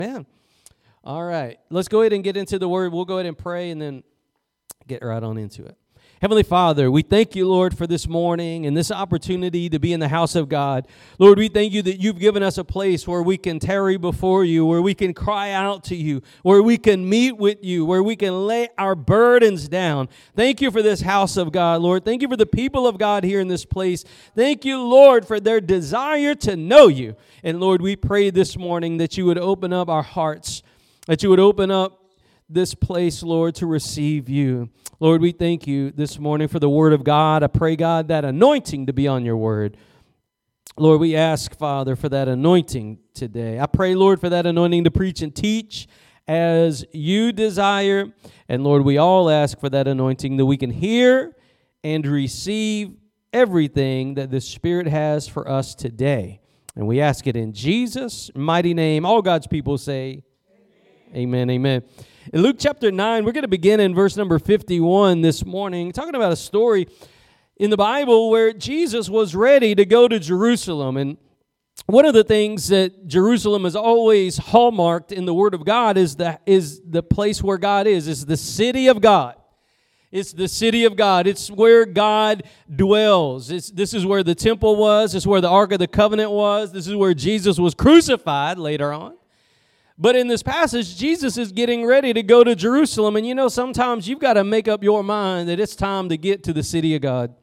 Man. All right. Let's go ahead and get into the Word. We'll go ahead and pray and then get right on into it. Heavenly Father, we thank you, Lord, for this morning and this opportunity to be in the house of God. Lord, we thank you that you've given us a place where we can tarry before you, where we can cry out to you, where we can meet with you, where we can lay our burdens down. Thank you for this house of God, Lord. Thank you for the people of God here in this place. Thank you, Lord, for their desire to know you. And Lord, we pray this morning that you would open up our hearts, that you would open up this place, Lord, to receive you. Lord, we thank you this morning for the word of God. I pray, God, that anointing to be on your word. Lord, we ask, Father, for that anointing today. I pray, Lord, for that anointing to preach and teach as you desire. And Lord, we all ask for that anointing that we can hear and receive everything that the Spirit has for us today. And we ask it in Jesus' mighty name. All God's people say, amen, amen. In Luke chapter 9, we're going to begin in verse number 51 this morning, talking about a story in the Bible where Jesus was ready to go to Jerusalem. And one of the things that Jerusalem is always hallmarked in the Word of God is the place where God is. It's the city of God. It's the city of God. It's where God dwells. This is where the temple was. It's where the Ark of the Covenant was. This is where Jesus was crucified later on. But in this passage, Jesus is getting ready to go to Jerusalem. And you know, sometimes you've got to make up your mind that it's time to get to the city of God.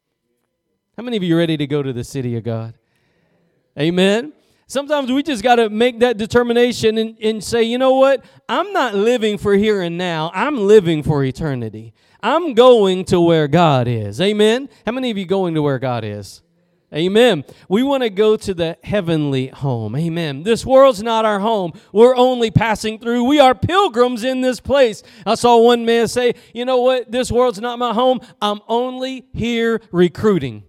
How many of you are ready to go to the city of God? Amen. Sometimes we just got to make that determination and say, you know what? I'm not living for here and now. I'm living for eternity. I'm going to where God is. Amen. How many of you going to where God is? Amen. We want to go to the heavenly home. Amen. This world's not our home. We're only passing through. We are pilgrims in this place. I saw one man say, you know what? This world's not my home. I'm only here recruiting.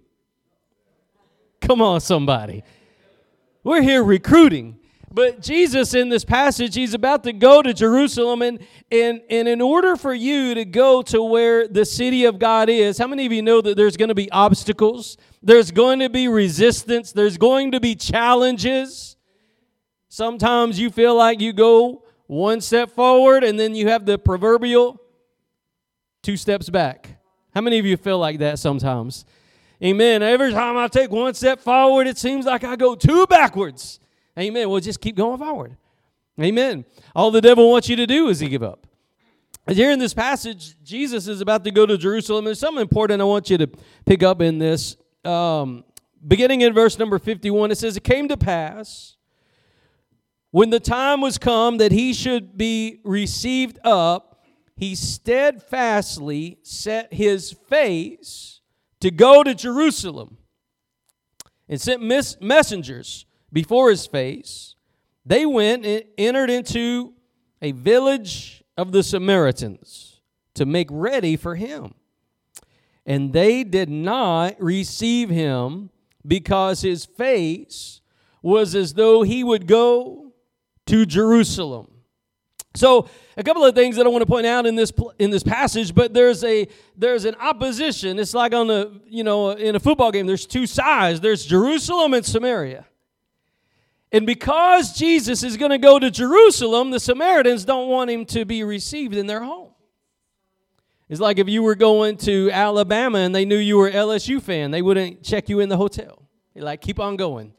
Come on, somebody. We're here recruiting. But Jesus in this passage, he's about to go to Jerusalem, and in order for you to go to where the city of God is, how many of you know that there's going to be obstacles? There's going to be resistance. There's going to be challenges. Sometimes you feel like you go one step forward, and then you have the proverbial 2 steps back. How many of you feel like that sometimes? Amen. Every time I take 1 step forward, it seems like I go 2 backwards. Amen. Well, just keep going forward. Amen. All the devil wants you to do is to give up. And here in this passage, Jesus is about to go to Jerusalem. There's something important I want you to pick up in this. Beginning in verse number 51, it says, it came to pass when the time was come that he should be received up, he steadfastly set his face to go to Jerusalem and sent messengers before his face. They went and entered into a village of the Samaritans to make ready for him. And they did not receive him because his face was as though he would go to Jerusalem. So a couple of things that I want to point out in this passage, but there's an opposition. It's like on in a football game, there's 2 sides. There's Jerusalem and Samaria. And because Jesus is going to go to Jerusalem, the Samaritans don't want him to be received in their home. It's like if you were going to Alabama and they knew you were an LSU fan, they wouldn't check you in the hotel. They're like, keep on going.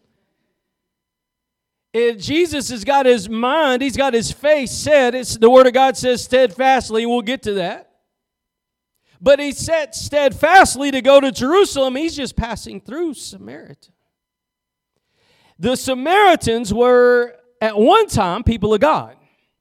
And Jesus has got his mind, he's got his face set. The Word of God says steadfastly, we'll get to that. But he set steadfastly to go to Jerusalem. He's just passing through Samaria. The Samaritans were, at one time, people of God.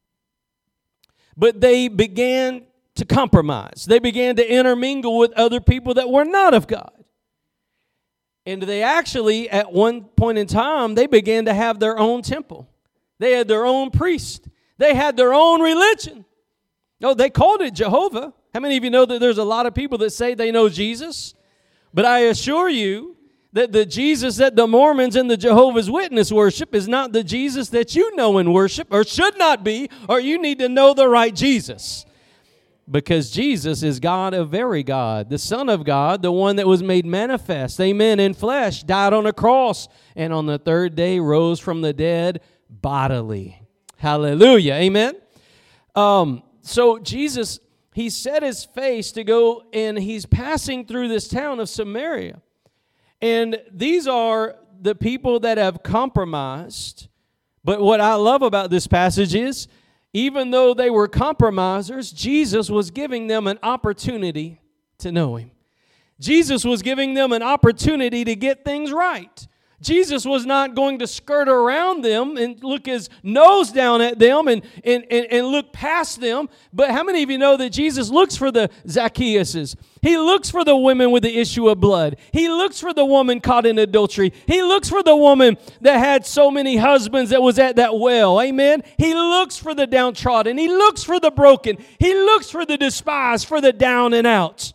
But they began to compromise. They began to intermingle with other people that were not of God. And they actually, at one point in time, they began to have their own temple. They had their own priest. They had their own religion. No, they called it Jehovah. How many of you know that there's a lot of people that say they know Jesus? But I assure you that the Jesus that the Mormons and the Jehovah's Witness worship is not the Jesus that you know and worship, or should not be, or you need to know the right Jesus. Because Jesus is God of very God, the Son of God, the one that was made manifest, amen, in flesh, died on a cross, and on the 3rd day rose from the dead bodily. Hallelujah. Amen. So Jesus, he set his face to go, and he's passing through this town of Samaria. And these are the people that have compromised. But what I love about this passage is, even though they were compromisers, Jesus was giving them an opportunity to know him. Jesus was giving them an opportunity to get things right. Jesus was not going to skirt around them and look his nose down at them and look past them. But how many of you know that Jesus looks for the Zacchaeuses? He looks for the women with the issue of blood. He looks for the woman caught in adultery. He looks for the woman that had so many husbands that was at that well. Amen? He looks for the downtrodden. He looks for the broken. He looks for the despised, for the down and out.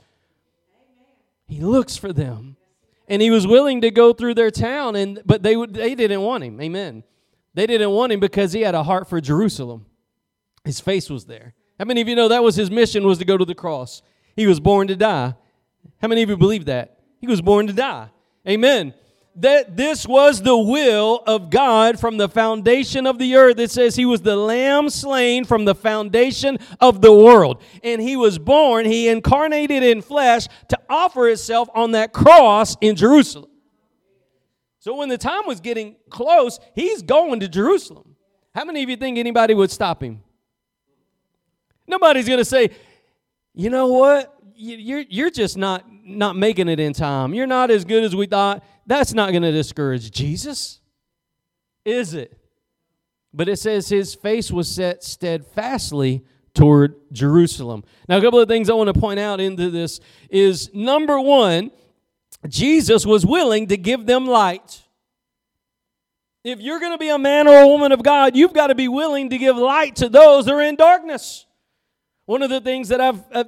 He looks for them. And he was willing to go through their town, but they didn't want him. Amen. They didn't want him because he had a heart for Jerusalem. His face was there. How many of you know that was his mission, was to go to the cross? He was born to die. How many of you believe that? He was born to die. Amen. That this was the will of God from the foundation of the earth. It says he was the lamb slain from the foundation of the world. And he was born, he incarnated in flesh to offer himself on that cross in Jerusalem. So when the time was getting close, he's going to Jerusalem. How many of you think anybody would stop him? Nobody's going to say, you know what? You're just not making it in time. You're not as good as we thought. That's not going to discourage Jesus, is it? But it says his face was set steadfastly toward Jerusalem. Now, a couple of things I want to point out into this is, number one, Jesus was willing to give them light. If you're going to be a man or a woman of God, you've got to be willing to give light to those that are in darkness. One of the things that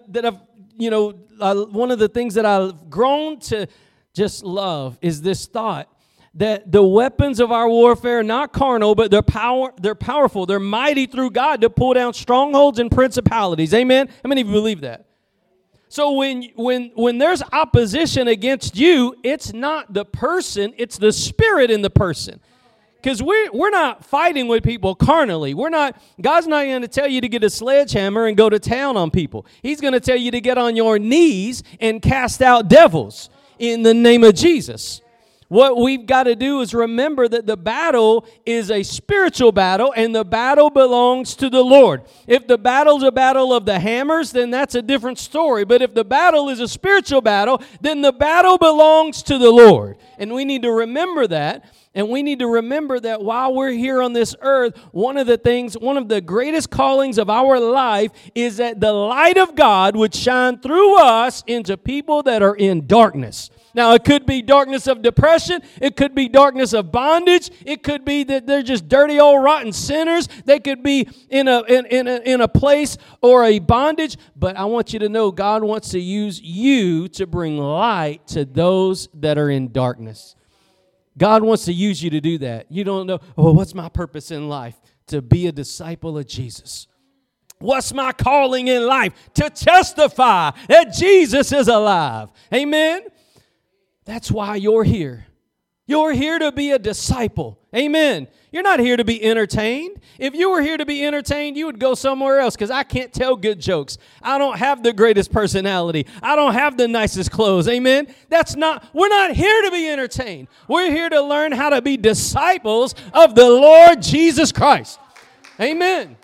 one of the things that I've grown to just love is this thought that the weapons of our warfare are not carnal, but they're powerful. They're mighty through God to pull down strongholds and principalities. Amen? How many of you believe that? So when there's opposition against you, it's not the person, it's the spirit in the person. Because we're not fighting with people carnally. God's not going to tell you to get a sledgehammer and go to town on people. He's going to tell you to get on your knees and cast out devils in the name of Jesus. What we've got to do is remember that the battle is a spiritual battle, and the battle belongs to the Lord. If the battle's a battle of the hammers, then that's a different story. But if the battle is a spiritual battle, then the battle belongs to the Lord. And we need to remember that. And we need to remember that while we're here on this earth, one of the greatest callings of our life is that the light of God would shine through us into people that are in darkness. Now, it could be darkness of depression. It could be darkness of bondage. It could be that they're just dirty old rotten sinners. They could be in a place or a bondage. But I want you to know God wants to use you to bring light to those that are in darkness. God wants to use you to do that. You don't know, what's my purpose in life? To be a disciple of Jesus. What's my calling in life? To testify that Jesus is alive. Amen? That's why you're here. You're here to be a disciple. Amen. You're not here to be entertained. If you were here to be entertained, you would go somewhere else, because I can't tell good jokes. I don't have the greatest personality. I don't have the nicest clothes. Amen. We're not here to be entertained. We're here to learn how to be disciples of the Lord Jesus Christ. Amen.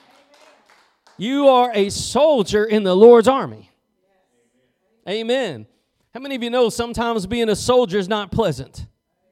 You are a soldier in the Lord's army. Amen. How many of you know sometimes being a soldier is not pleasant?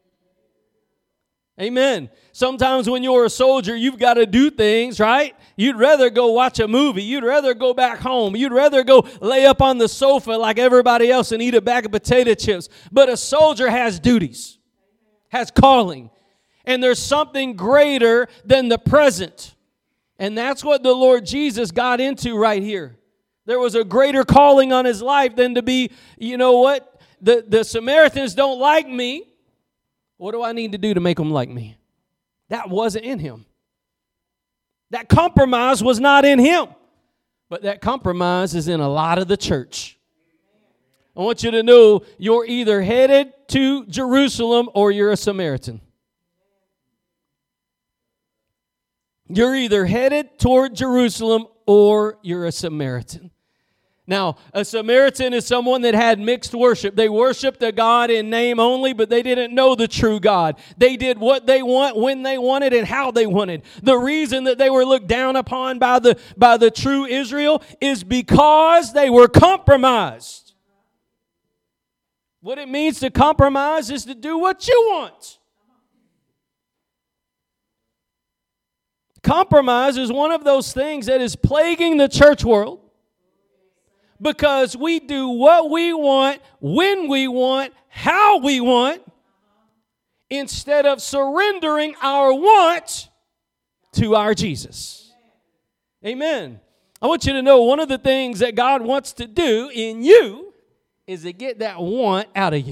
Amen. Sometimes when you're a soldier, you've got to do things, right? You'd rather go watch a movie. You'd rather go back home. You'd rather go lay up on the sofa like everybody else and eat a bag of potato chips. But a soldier has duties, has calling. And there's something greater than the present. And that's what the Lord Jesus got into right here. There was a greater calling on his life than to be, you know what? The Samaritans don't like me. What do I need to do to make them like me? That wasn't in him. That compromise was not in him. But that compromise is in a lot of the church. I want you to know you're either headed to Jerusalem or you're a Samaritan. You're either headed toward Jerusalem or you're a Samaritan. Now, a Samaritan is someone that had mixed worship. They worshiped a God in name only, but they didn't know the true God. They did what they want, when they wanted, and how they wanted. The reason that they were looked down upon by the true Israel is because they were compromised. What it means to compromise is to do what you want. Compromise is one of those things that is plaguing the church world because we do what we want, when we want, how we want, instead of surrendering our want to our Jesus. Amen. I want you to know one of the things that God wants to do in you is to get that want out of you.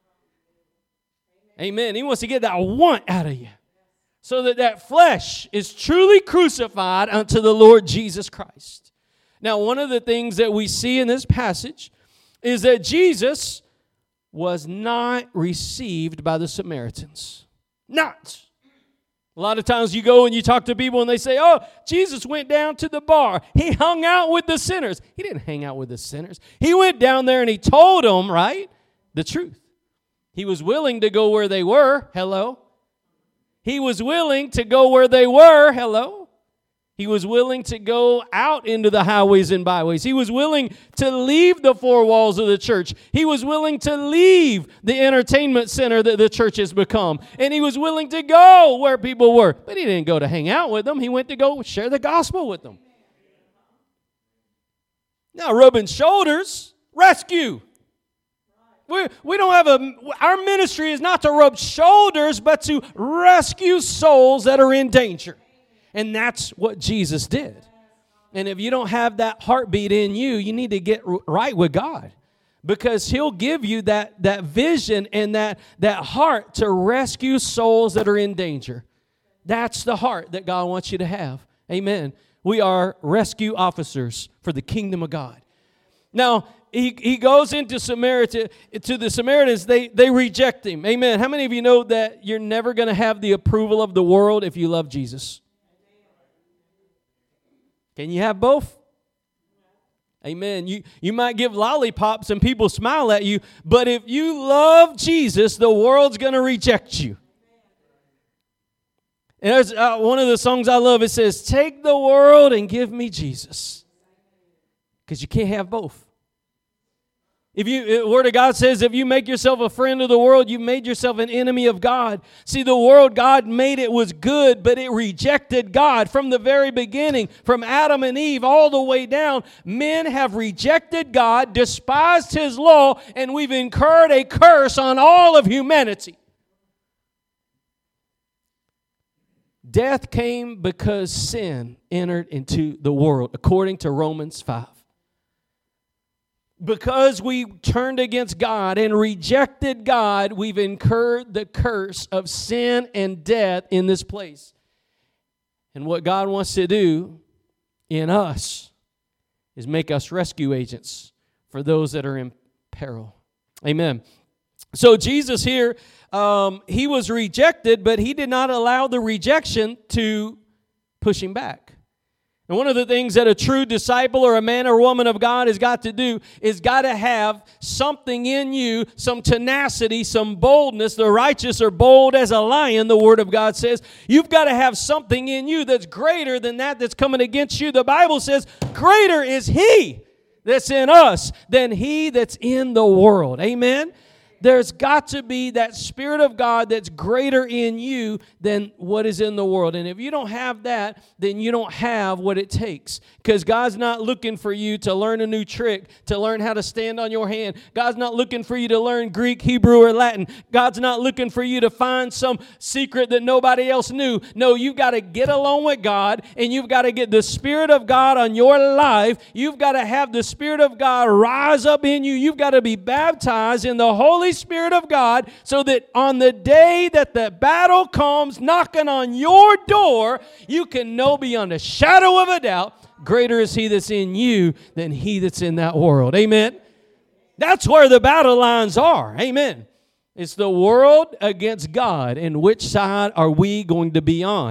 Amen. He wants to get that want out of you, so that flesh is truly crucified unto the Lord Jesus Christ. Now, one of the things that we see in this passage is that Jesus was not received by the Samaritans. Not. A lot of times you go and you talk to people and they say, oh, Jesus went down to the bar. He hung out with the sinners. He didn't hang out with the sinners. He went down there and he told them, right, the truth. He was willing to go where they were. Hello. He was willing to go where they were. Hello. He was willing to go out into the highways and byways. He was willing to leave the four walls of the church. He was willing to leave the entertainment center that the church has become. And he was willing to go where people were. But he didn't go to hang out with them. He went to go share the gospel with them. Now, rubbing shoulders, rescue. We don't have our ministry is not to rub shoulders, but to rescue souls that are in danger. And that's what Jesus did. And if you don't have that heartbeat in you, you need to get right with God. Because He'll give you that vision and that heart to rescue souls that are in danger. That's the heart that God wants you to have. Amen. We are rescue officers for the kingdom of God. Now, He goes into Samaria to the Samaritans. They reject Him. Amen. How many of you know that you're never going to have the approval of the world if you love Jesus? Can you have both? Amen. You might give lollipops and people smile at you, but if you love Jesus, the world's going to reject you. And there's one of the songs I love. It says, "Take the world and give me Jesus," because you can't have both. The Word of God says, if you make yourself a friend of the world, you made yourself an enemy of God. See, the world God made it was good, but it rejected God from the very beginning. From Adam and Eve all the way down, men have rejected God, despised His law, and we've incurred a curse on all of humanity. Death came because sin entered into the world, according to Romans 5. Because we turned against God and rejected God, we've incurred the curse of sin and death in this place. And what God wants to do in us is make us rescue agents for those that are in peril. Amen. So Jesus here, He was rejected, but He did not allow the rejection to push Him back. And one of the things that a true disciple or a man or woman of God has got to do is got to have something in you, some tenacity, some boldness. The righteous are bold as a lion, the Word of God says. You've got to have something in you that's greater than that's coming against you. The Bible says, greater is He that's in us than he that's in the world. Amen? There's got to be that Spirit of God that's greater in you than what is in the world. And if you don't have that, then you don't have what it takes. Because God's not looking for you to learn a new trick, to learn how to stand on your hand. God's not looking for you to learn Greek, Hebrew, or Latin. God's not looking for you to find some secret that nobody else knew. No, you've got to get along with God, and you've got to get the Spirit of God on your life. You've got to have the Spirit of God rise up in you. You've got to be baptized in the Holy Spirit of God, so that on the day that the battle comes knocking on your door, you can know beyond a shadow of a doubt, greater is He that's in you than he that's in that world. Amen. That's where the battle lines are. Amen. It's the world against God, and which side are we going to be on?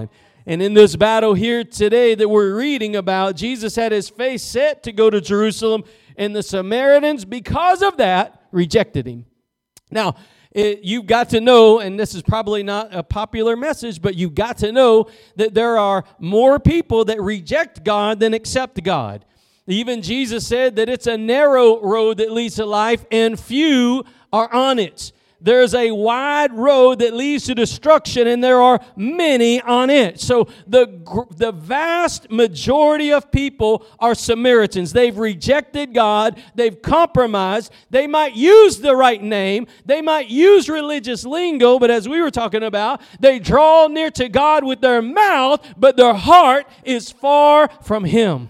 And in this battle here today that we're reading about, Jesus had his face set to go to Jerusalem, and the Samaritans, because of that, rejected him. Now, you've got to know, and this is probably not a popular message, but you've got to know that there are more people that reject God than accept God. Even Jesus said that it's a narrow road that leads to life, and few are on it. There's a wide road that leads to destruction, and there are many on it. So the vast majority of people are Samaritans. They've rejected God. They've compromised. They might use the right name. They might use religious lingo, but as we were talking about, they draw near to God with their mouth, but their heart is far from Him.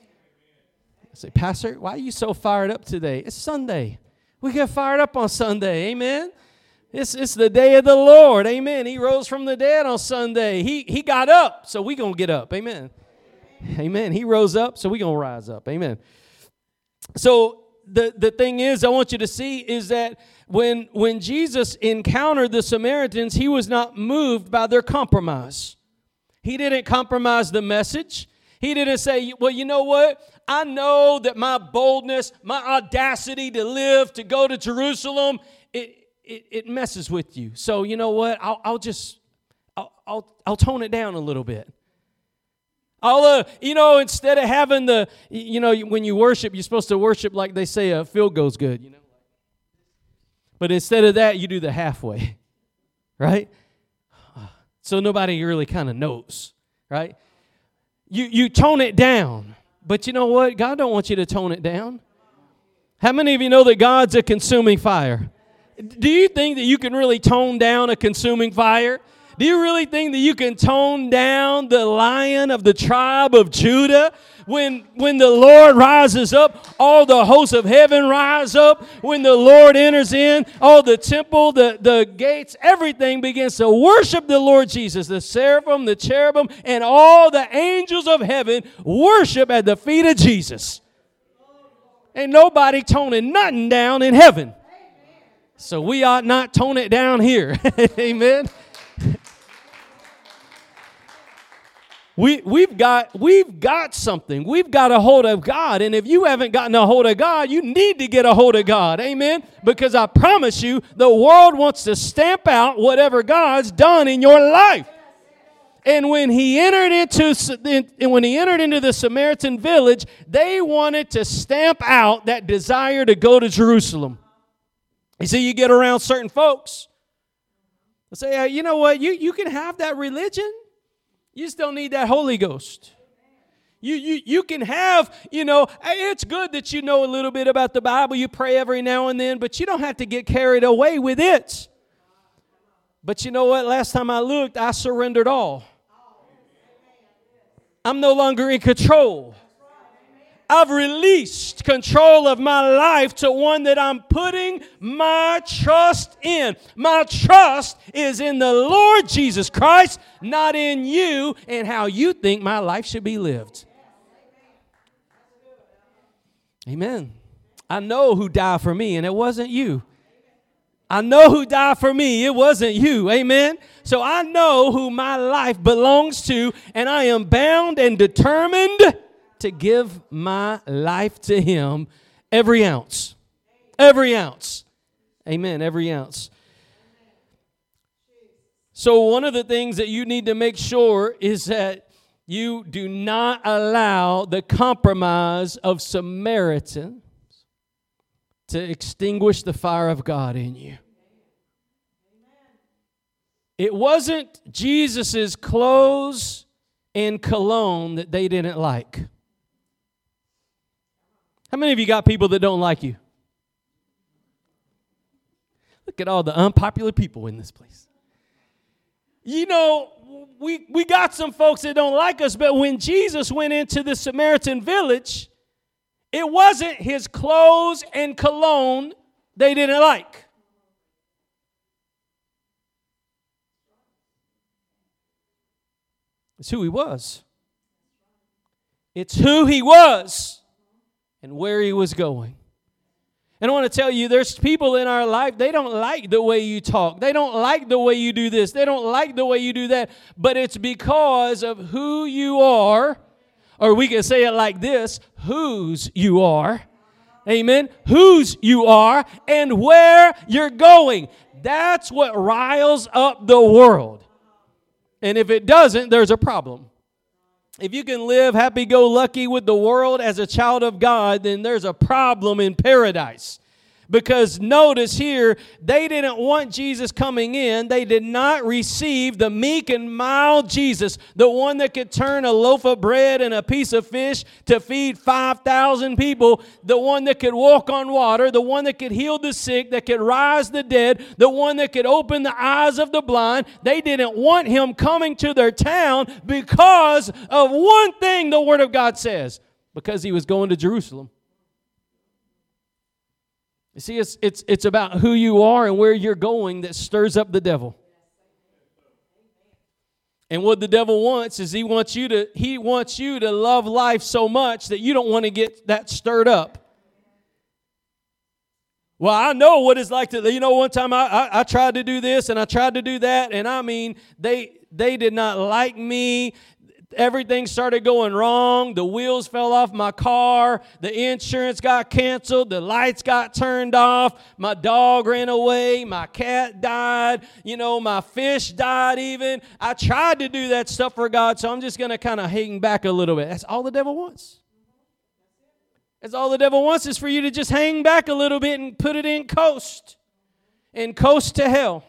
I say, Pastor, why are you so fired up today? It's Sunday. We get fired up on Sunday, amen? It's the day of the Lord, amen. He rose from the dead on Sunday. He got up, so we going to get up, amen. Amen. He rose up, so we going to rise up, amen. So the thing is, I want you to see is that when Jesus encountered the Samaritans, he was not moved by their compromise. He didn't compromise the message. He didn't say, well, you know what? I know that my boldness, my audacity to live, to go to Jerusalem, it messes with you. So you know what? I'll tone it down a little bit. Instead of having when you worship, you're supposed to worship like they say a field goal's good, But instead of that, you do the halfway, right? So nobody really kind of knows, right? You tone it down. But you know what? God don't want you to tone it down. How many of you know that God's a consuming fire? Do you think that you can really tone down a consuming fire? Do you really think that you can tone down the Lion of the tribe of Judah? When the Lord rises up, all the hosts of heaven rise up. When the Lord enters in, all the temple, the gates, everything begins to worship the Lord Jesus. The seraphim, the cherubim, and all the angels of heaven worship at the feet of Jesus. Ain't nobody toning nothing down in heaven. So we ought not tone it down here. Amen. We've got something. We've got a hold of God. And if you haven't gotten a hold of God, you need to get a hold of God. Amen? Because I promise you, the world wants to stamp out whatever God's done in your life. And when he entered into the Samaritan village, they wanted to stamp out that desire to go to Jerusalem. You see, you get around certain folks. They say, you know what? You can have that religion. You just don't need that Holy Ghost. You can have, it's good that you know a little bit about the Bible. You pray every now and then, but you don't have to get carried away with it. But you know what? Last time I looked, I surrendered all. I'm no longer in control. I've released control of my life to one that I'm putting my trust in. My trust is in the Lord Jesus Christ, not in you and how you think my life should be lived. Amen. I know who died for me, and it wasn't you. I know who died for me. It wasn't you. Amen. So I know who my life belongs to, and I am bound and determined to give my life to him every ounce. Every ounce. Amen. Every ounce. So one of the things that you need to make sure is that you do not allow the compromise of Samaritans to extinguish the fire of God in you. It wasn't Jesus' clothes and cologne that they didn't like. How many of you got people that don't like you? Look at all the unpopular people in this place. We got some folks that don't like us, but when Jesus went into the Samaritan village, it wasn't his clothes and cologne they didn't like. It's who he was. It's who he was and where he was going. And I want to tell you, there's people in our life, they don't like the way you talk. They don't like the way you do this. They don't like the way you do that. But it's because of who you are, or we can say it like this, whose you are. Amen. Whose you are and where you're going. That's what riles up the world. And if it doesn't, there's a problem. If you can live happy-go-lucky with the world as a child of God, then there's a problem in paradise. Because notice here, they didn't want Jesus coming in. They did not receive the meek and mild Jesus, the one that could turn a loaf of bread and a piece of fish to feed 5,000 people, the one that could walk on water, the one that could heal the sick, that could rise the dead, the one that could open the eyes of the blind. They didn't want him coming to their town because of one thing the Word of God says, because he was going to Jerusalem. You see, it's about who you are and where you're going that stirs up the devil. And what the devil wants is he wants you to love life so much that you don't want to get that stirred up. Well, I know what it's like to, one time I tried to do this and I tried to do that, and I mean, they did not like me. Everything started going wrong. The wheels fell off my car. The insurance got canceled. The lights got turned off. My dog ran away. My cat died. My fish died even. I tried to do that stuff for God, so I'm just going to kind of hang back a little bit. That's all the devil wants. That's all the devil wants, is for you to just hang back a little bit and put it in coast. And coast to hell.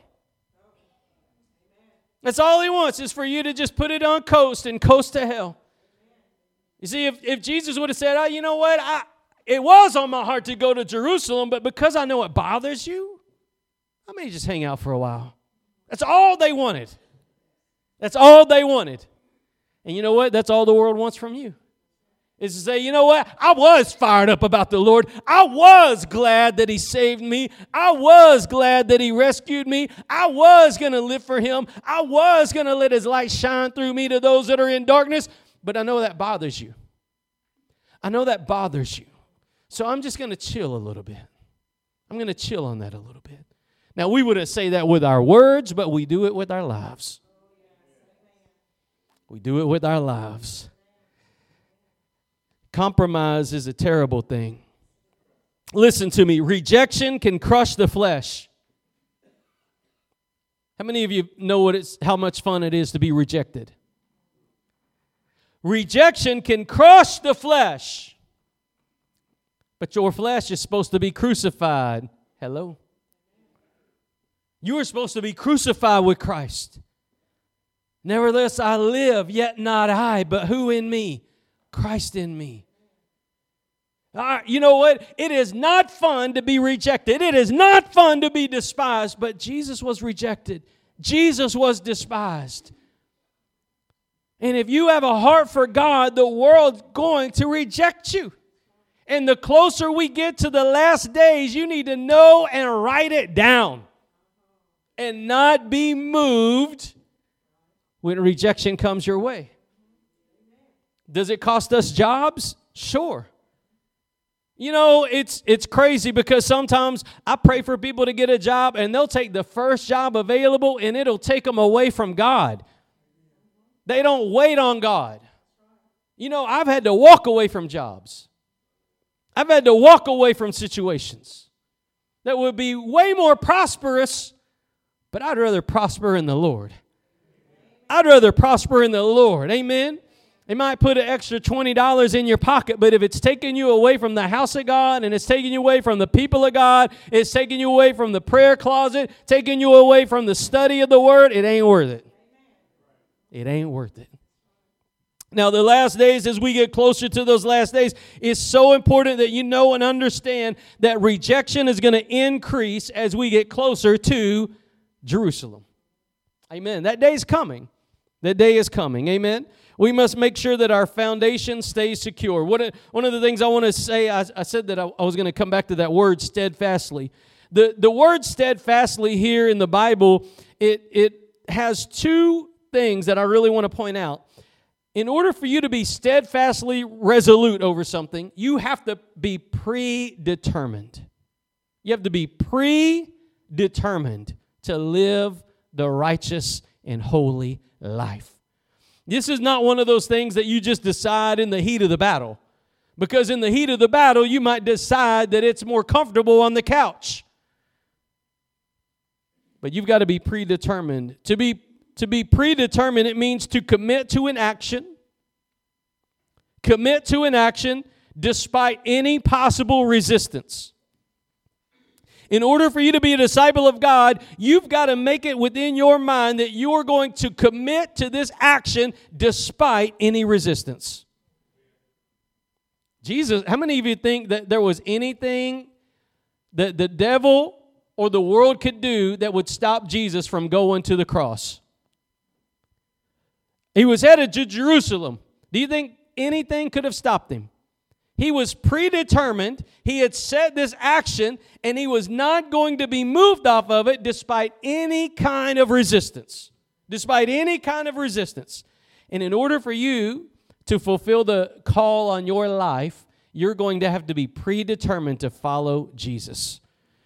That's all he wants, is for you to just put it on coast and coast to hell. You see, if Jesus would have said, you know what, it was on my heart to go to Jerusalem, but because I know it bothers you, I may just hang out for a while. That's all they wanted. That's all they wanted. And you know what? That's all the world wants from you. Is to say, you know what? I was fired up about the Lord. I was glad that he saved me. I was glad that he rescued me. I was going to live for him. I was going to let his light shine through me to those that are in darkness. But I know that bothers you. I know that bothers you. So I'm just going to chill a little bit. I'm going to chill on that a little bit. Now, we wouldn't say that with our words, but we do it with our lives. We do it with our lives. Compromise is a terrible thing. Listen to me. Rejection can crush the flesh. How many of you know how much fun it is to be rejected? Rejection can crush the flesh. But your flesh is supposed to be crucified. Hello? You are supposed to be crucified with Christ. Nevertheless, I live, yet not I, but who in me? Christ in me. You know what? It is not fun to be rejected. It is not fun to be despised, but Jesus was rejected. Jesus was despised. And if you have a heart for God, the world's going to reject you. And the closer we get to the last days, you need to know and write it down. And not be moved when rejection comes your way. Does it cost us jobs? Sure. It's crazy because sometimes I pray for people to get a job and they'll take the first job available and it'll take them away from God. They don't wait on God. I've had to walk away from jobs. I've had to walk away from situations that would be way more prosperous, but I'd rather prosper in the Lord. I'd rather prosper in the Lord. Amen. They might put an extra $20 in your pocket, but if it's taking you away from the house of God and it's taking you away from the people of God, it's taking you away from the prayer closet, taking you away from the study of the Word, it ain't worth it. It ain't worth it. Now, the last days, as we get closer to those last days, it's so important that you know and understand that rejection is going to increase as we get closer to Jerusalem. Amen. That day is coming. That day is coming. Amen. We must make sure that our foundation stays secure. One of the things I want to say, I said that I was going to come back to that word steadfastly. The word steadfastly here in the Bible, it has two things that I really want to point out. In order for you to be steadfastly resolute over something, you have to be predetermined. You have to be predetermined to live the righteous and holy life. This is not one of those things that you just decide in the heat of the battle. Because in the heat of the battle, you might decide that it's more comfortable on the couch. But you've got to be predetermined. To be predetermined, it means to commit to an action. Commit to an action despite any possible resistance. In order for you to be a disciple of God, you've got to make it within your mind that you're going to commit to this action despite any resistance. Jesus, how many of you think that there was anything that the devil or the world could do that would stop Jesus from going to the cross? He was headed to Jerusalem. Do you think anything could have stopped him? He was predetermined. He had set this action, and he was not going to be moved off of it despite any kind of resistance. Despite any kind of resistance. And in order for you to fulfill the call on your life, you're going to have to be predetermined to follow Jesus.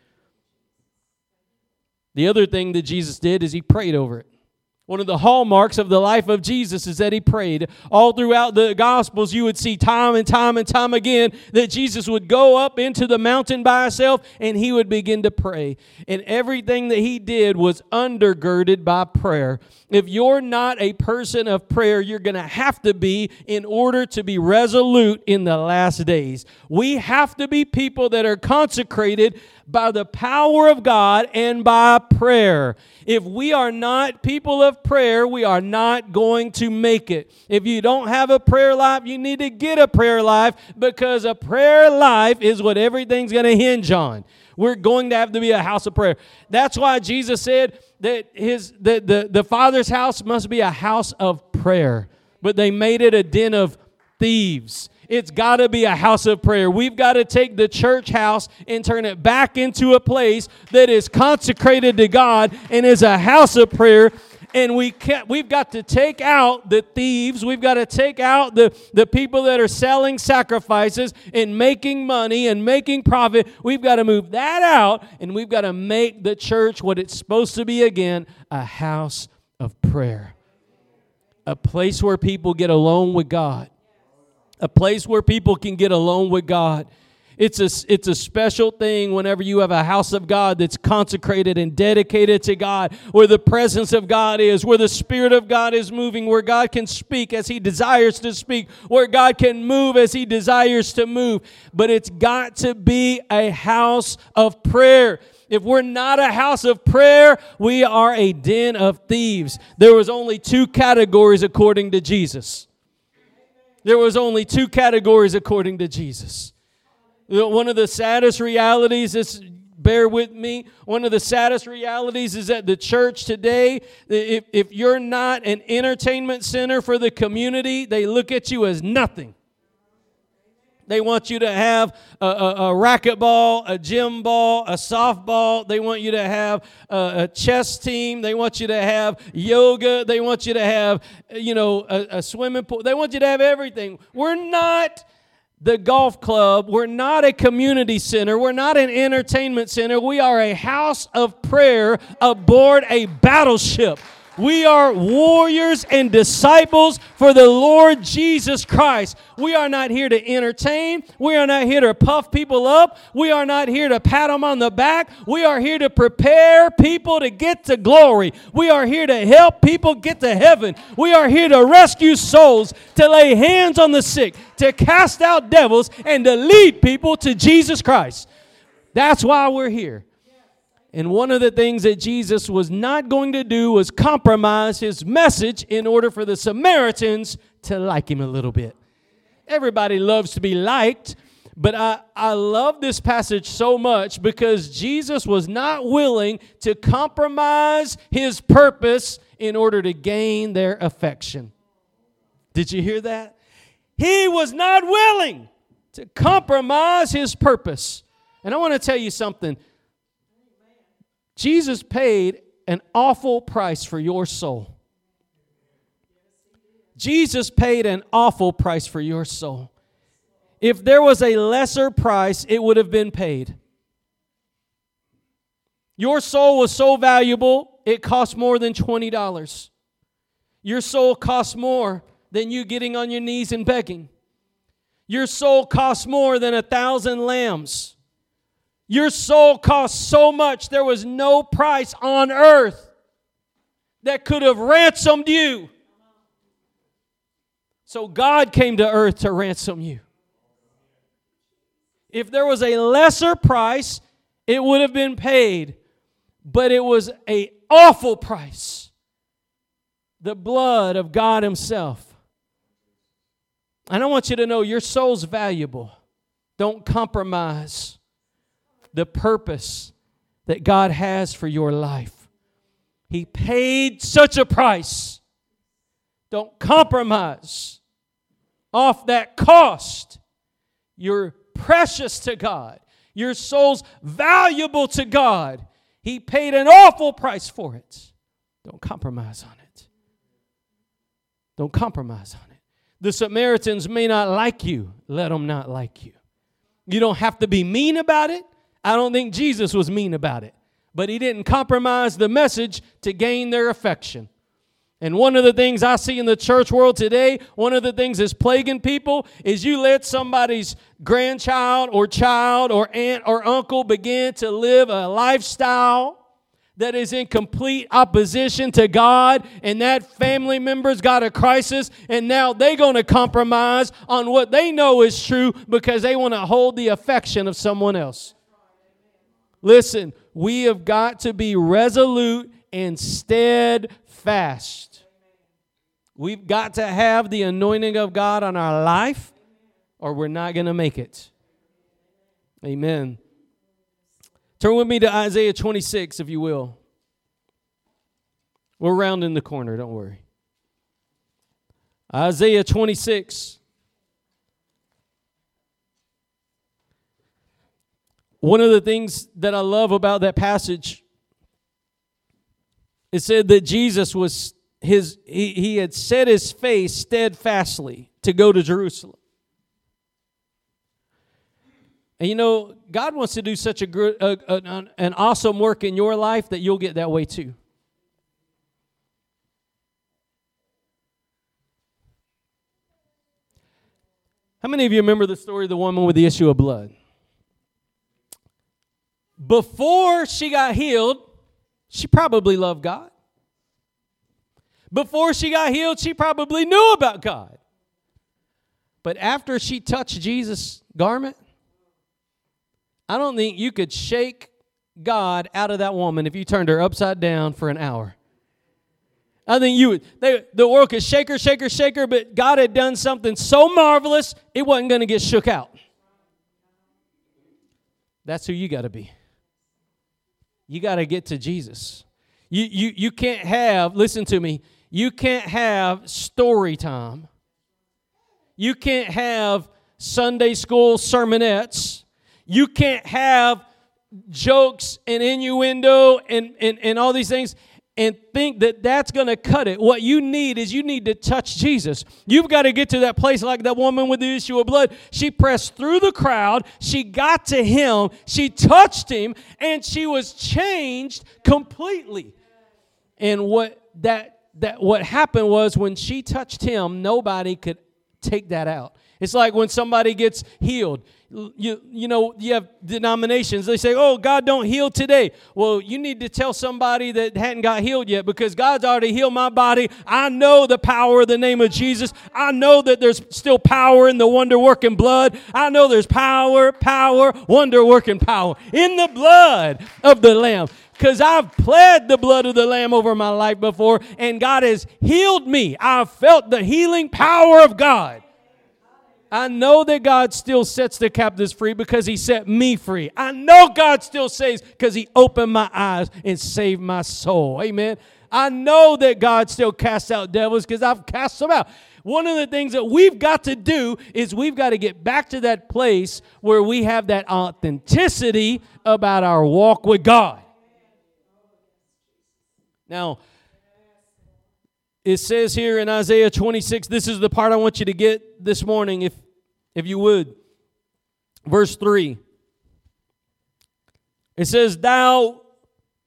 The other thing that Jesus did is he prayed over it. One of the hallmarks of the life of Jesus is that he prayed. All throughout the Gospels, you would see time and time and time again that Jesus would go up into the mountain by himself and he would begin to pray. And everything that he did was undergirded by prayer. If you're not a person of prayer, you're going to have to be in order to be resolute in the last days. We have to be people that are consecrated by the power of God and by prayer. If we are not people of prayer, we are not going to make it. If you don't have a prayer life, you need to get a prayer life, because a prayer life is what everything's going to hinge on. We're going to have to be a house of prayer. That's why Jesus said that the Father's house must be a house of prayer. But they made it a den of thieves. It's got to be a house of prayer. We've got to take the church house and turn it back into a place that is consecrated to God and is a house of prayer. And we've got to take out the thieves. We've got to take out the people that are selling sacrifices and making money and making profit. We've got to move that out, and we've got to make the church what it's supposed to be again, a house of prayer. A place where people get alone with God. A place where people can get alone with God. It's a special thing whenever you have a house of God that's consecrated and dedicated to God, where the presence of God is, where the Spirit of God is moving, where God can speak as He desires to speak, where God can move as He desires to move. But it's got to be a house of prayer. If we're not a house of prayer, we are a den of thieves. There was only two categories according to Jesus. There was only two categories according to Jesus. One of the saddest realities, bear with me, one of the saddest realities is that the church today, if you're not an entertainment center for the community, they look at you as nothing. They want you to have a racquetball, a gym ball, a softball. They want you to have a chess team. They want you to have yoga. They want you to have, a swimming pool. They want you to have everything. We're not the golf club. We're not a community center. We're not an entertainment center. We are a house of prayer aboard a battleship. We are warriors and disciples for the Lord Jesus Christ. We are not here to entertain. We are not here to puff people up. We are not here to pat them on the back. We are here to prepare people to get to glory. We are here to help people get to heaven. We are here to rescue souls, to lay hands on the sick, to cast out devils, and to lead people to Jesus Christ. That's why we're here. And one of the things that Jesus was not going to do was compromise his message in order for the Samaritans to like him a little bit. Everybody loves to be liked, but I love this passage so much because Jesus was not willing to compromise his purpose in order to gain their affection. Did you hear that? He was not willing to compromise his purpose. And I want to tell you something. Jesus paid an awful price for your soul. Jesus paid an awful price for your soul. If there was a lesser price, it would have been paid. Your soul was so valuable, it cost more than $20. Your soul costs more than you getting on your knees and begging. Your soul costs more than 1,000 lambs. Your soul costs so much, there was no price on earth that could have ransomed you. So God came to earth to ransom you. If there was a lesser price, it would have been paid. But it was an awful price. The blood of God Himself. And I want you to know your soul's valuable. Don't compromise the purpose that God has for your life. He paid such a price. Don't compromise off that cost. You're precious to God. Your soul's valuable to God. He paid an awful price for it. Don't compromise on it. Don't compromise on it. The Samaritans may not like you. Let them not like you. You don't have to be mean about it. I don't think Jesus was mean about it. But He didn't compromise the message to gain their affection. And one of the things I see in the church world today, one of the things that's plaguing people is you let somebody's grandchild or child or aunt or uncle begin to live a lifestyle that is in complete opposition to God, and that family member's got a crisis, and now they're going to compromise on what they know is true because they want to hold the affection of someone else. Listen, we have got to be resolute and steadfast. We've got to have the anointing of God on our life, or we're not going to make it. Amen. Turn with me to Isaiah 26, if you will. We're rounding the corner, don't worry. Isaiah 26. One of the things that I love about that passage, it said that Jesus was he had set his face steadfastly to go to Jerusalem. And you know, God wants to do such a good, an awesome work in your life that you'll get that way too. How many of you remember the story of the woman with the issue of blood? Before she got healed, she probably loved God. Before she got healed, she probably knew about God. But after she touched Jesus' garment, I don't think you could shake God out of that woman if you turned her upside down for an hour. I think the world could shake her, but God had done something so marvelous, it wasn't going to get shook out. That's who you got to be. You got to get to Jesus. You can't have, listen to me, you can't have story time. You can't have Sunday school sermonettes. You can't have jokes and innuendo and all these things and think that that's going to cut it. What you need is you need to touch Jesus. You've got to get to that place like that woman with the issue of blood. She pressed through the crowd. She got to Him. She touched Him, and she was changed completely. And what happened was when she touched Him, nobody could take that out. It's like when somebody gets healed. You know, you have denominations. They say, oh, God don't heal today. Well, you need to tell somebody that hadn't got healed yet because God's already healed my body. I know the power of the name of Jesus. I know that there's still power in the wonder-working blood. I know there's power, wonder-working power in the blood of the Lamb. Because I've pled the blood of the Lamb over my life before, and God has healed me. I've felt the healing power of God. I know that God still sets the captives free because He set me free. I know God still saves because He opened my eyes and saved my soul. Amen. I know that God still casts out devils because I've cast them out. One of the things that we've got to do is we've got to get back to that place where we have that authenticity about our walk with God. Now, it says here in Isaiah 26, this is the part I want you to get this morning, if you would. Verse 3. It says, Thou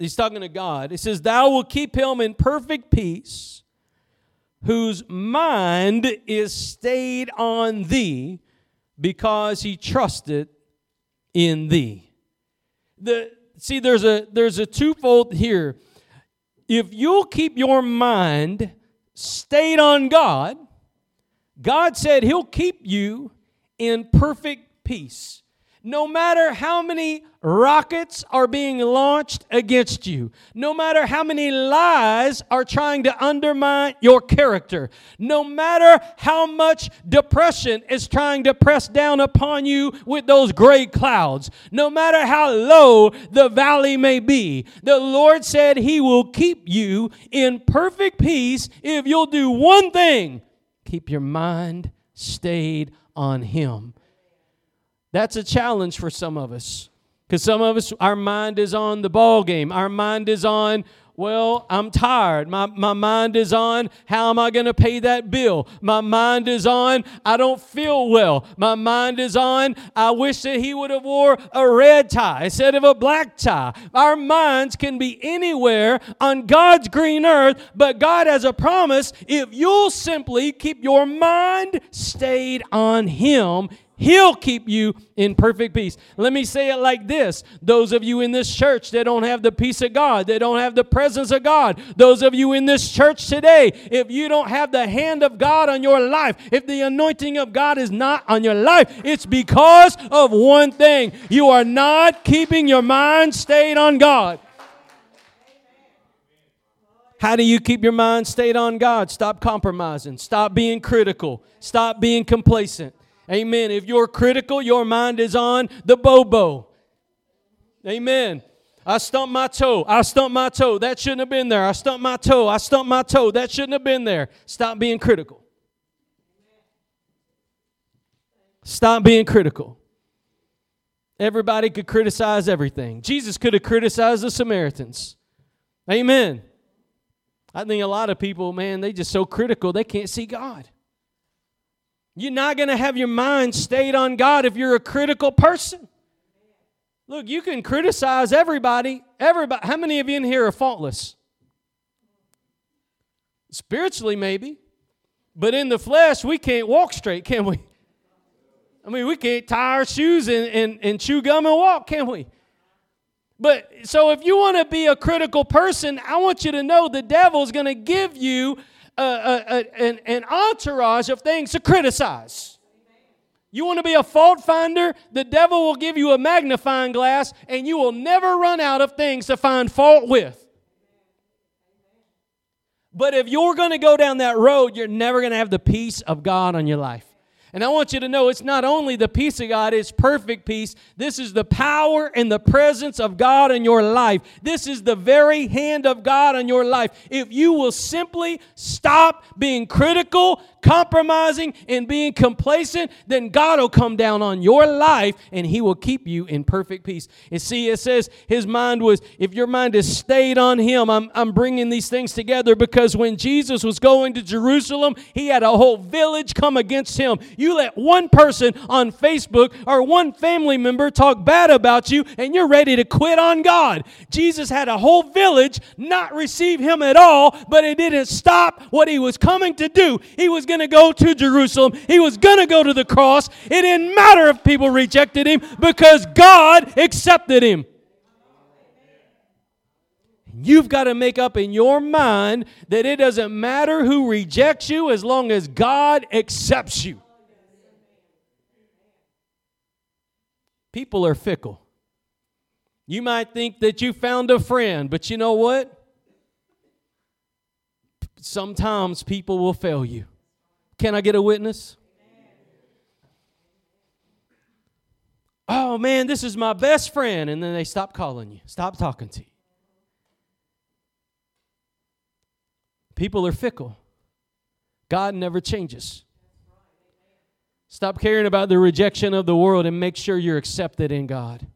he's talking to God. It says, thou will keep him in perfect peace, whose mind is stayed on thee, because he trusted in thee. There's a twofold here. If you'll keep your mind stayed on God, God said he'll keep you in perfect peace. No matter how many rockets are being launched against you, no matter how many lies are trying to undermine your character, no matter how much depression is trying to press down upon you with those gray clouds, no matter how low the valley may be, the Lord said he will keep you in perfect peace if you'll do one thing: keep your mind stayed on him. That's a challenge for some of us. Because some of us, our mind is on the ball game. Our mind is on, well, I'm tired. My mind is on, how am I going to pay that bill? My mind is on, I don't feel well. My mind is on, I wish that he would have wore a red tie instead of a black tie. Our minds can be anywhere on God's green earth, but God has a promise. If you'll simply keep your mind stayed on him, he'll keep you in perfect peace. Let me say it like this. Those of you in this church that don't have the peace of God, that don't have the presence of God, those of you in this church today, if you don't have the hand of God on your life, if the anointing of God is not on your life, it's because of one thing. You are not keeping your mind stayed on God. How do you keep your mind stayed on God? Stop compromising. Stop being critical. Stop being complacent. Amen. If you're critical, your mind is on the bobo. Amen. I stumped my toe. I stumped my toe. That shouldn't have been there. I stumped my toe. I stumped my toe. That shouldn't have been there. Stop being critical. Stop being critical. Everybody could criticize everything. Jesus could have criticized the Samaritans. Amen. I think a lot of people, man, they just so critical they can't see God. You're not going to have your mind stayed on God if you're a critical person. Look, you can criticize everybody. How many of you in here are faultless? Spiritually, maybe. But in the flesh, we can't walk straight, can we? I mean, we can't tie our shoes and chew gum and walk, can we? But so if you want to be a critical person, I want you to know the devil's going to give you an entourage of things to criticize. You want to be a fault finder? The devil will give you a magnifying glass, and you will never run out of things to find fault with. But if you're going to go down that road, you're never going to have the peace of God on your life. And I want you to know it's not only the peace of God, it's perfect peace. This is the power and the presence of God in your life. This is the very hand of God on your life. If you will simply stop being critical, compromising, and being complacent, then God will come down on your life and he will keep you in perfect peace. And see, it says his mind was, if your mind is stayed on him, I'm bringing these things together because when Jesus was going to Jerusalem, he had a whole village come against him. You let one person on Facebook or one family member talk bad about you and you're ready to quit on God. Jesus had a whole village not receive him at all, but it didn't stop what he was coming to do. He was going to go to Jerusalem. He was going to go to the cross. It didn't matter if people rejected him because God accepted him. You've got to make up in your mind that it doesn't matter who rejects you as long as God accepts you. People are fickle. You might think that you found a friend, but you know what? Sometimes people will fail you. Can I get a witness? Oh, man, this is my best friend. And then they stop calling you, stop talking to you. People are fickle. God never changes. Stop caring about the rejection of the world and make sure you're accepted in God.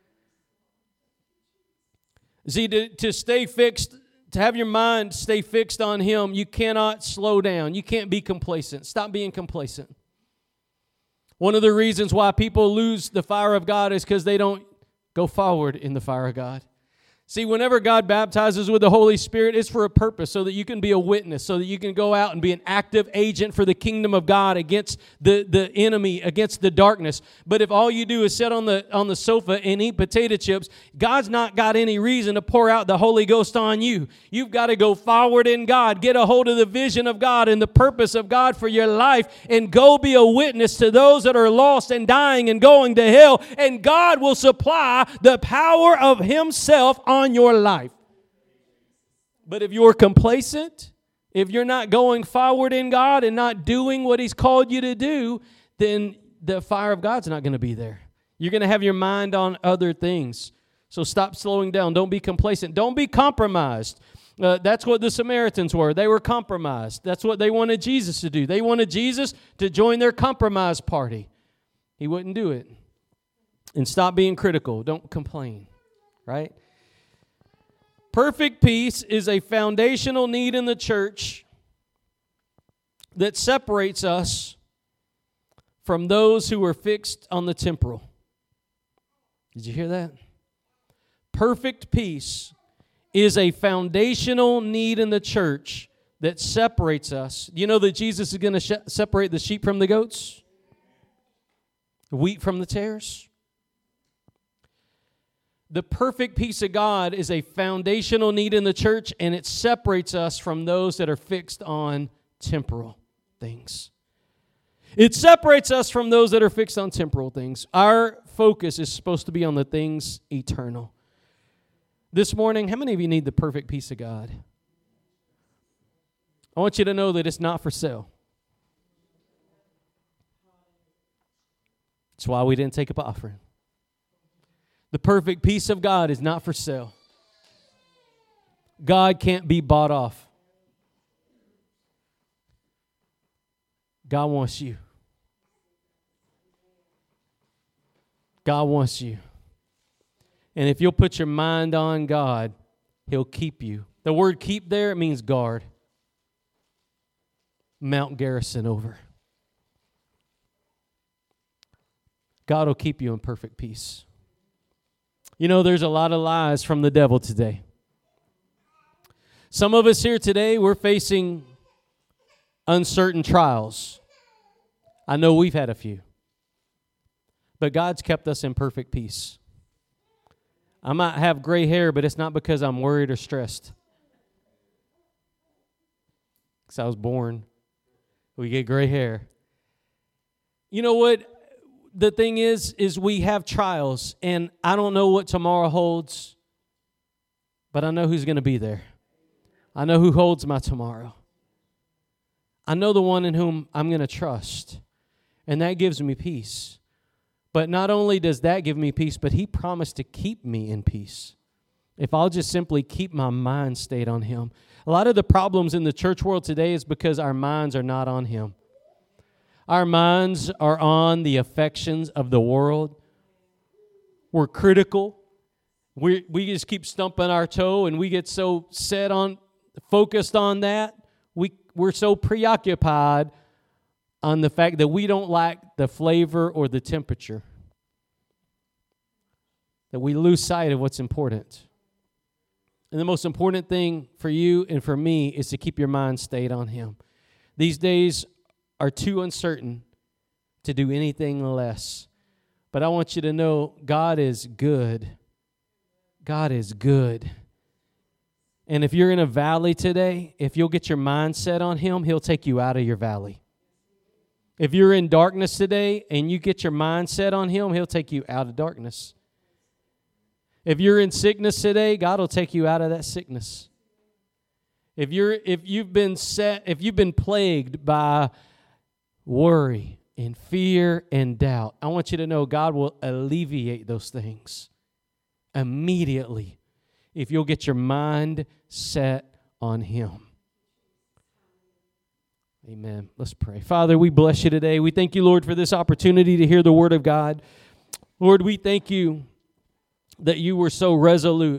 See, to stay fixed, to have your mind stay fixed on Him, you cannot slow down. You can't be complacent. Stop being complacent. One of the reasons why people lose the fire of God is because they don't go forward in the fire of God. See, whenever God baptizes with the Holy Spirit, it's for a purpose, so that you can be a witness, so that you can go out and be an active agent for the kingdom of God against the enemy, against the darkness. But if all you do is sit on the sofa and eat potato chips, God's not got any reason to pour out the Holy Ghost on you. You've got to go forward in God, get a hold of the vision of God and the purpose of God for your life, and go be a witness to those that are lost and dying and going to hell, and God will supply the power of Himself on your life. But if you're complacent, if you're not going forward in God and not doing what He's called you to do, then the fire of God's not going to be there. You're going to have your mind on other things. So stop slowing down. Don't be complacent. Don't be compromised. That's what the Samaritans were. They were compromised. That's what they wanted Jesus to do. They wanted Jesus to join their compromise party. He wouldn't do it. And stop being critical. Don't complain, right? Perfect peace is a foundational need in the church that separates us from those who are fixed on the temporal. Did you hear that? Perfect peace is a foundational need in the church that separates us. You know that Jesus is going to separate the sheep from the goats? The wheat from the tares? The perfect peace of God is a foundational need in the church, and it separates us from those that are fixed on temporal things. It separates us from those that are fixed on temporal things. Our focus is supposed to be on the things eternal. This morning, how many of you need the perfect peace of God? I want you to know that it's not for sale. That's why we didn't take up an offering. The perfect peace of God is not for sale. God can't be bought off. God wants you. God wants you. And if you'll put your mind on God, He'll keep you. The word keep there, it means guard. Mount garrison over. God will keep you in perfect peace. You know, there's a lot of lies from the devil today. Some of us here today, we're facing uncertain trials. I know we've had a few. But God's kept us in perfect peace. I might have gray hair, but it's not because I'm worried or stressed. Because I was born. We get gray hair. You know what? The thing is we have trials, and I don't know what tomorrow holds, but I know who's going to be there. I know who holds my tomorrow. I know the one in whom I'm going to trust, and that gives me peace. But not only does that give me peace, but He promised to keep me in peace if I'll just simply keep my mind stayed on Him. A lot of the problems in the church world today is because our minds are not on Him. Our minds are on the affections of the world. We're critical. We just keep stumping our toe, and we get so focused on that. We're so preoccupied on the fact that we don't like the flavor or the temperature, that we lose sight of what's important. And the most important thing for you and for me is to keep your mind stayed on Him. These days are too uncertain to do anything less. But I want you to know God is good. God is good. And if you're in a valley today, if you'll get your mind set on Him, He'll take you out of your valley. If you're in darkness today and you get your mind set on Him, He'll take you out of darkness. If you're in sickness today, God will take you out of that sickness. If you've been plagued by worry and fear and doubt, I want you to know God will alleviate those things immediately if you'll get your mind set on Him. Amen. Let's pray. Father, we bless You today. We thank You, Lord, for this opportunity to hear the Word of God. Lord, we thank You that You were so resolute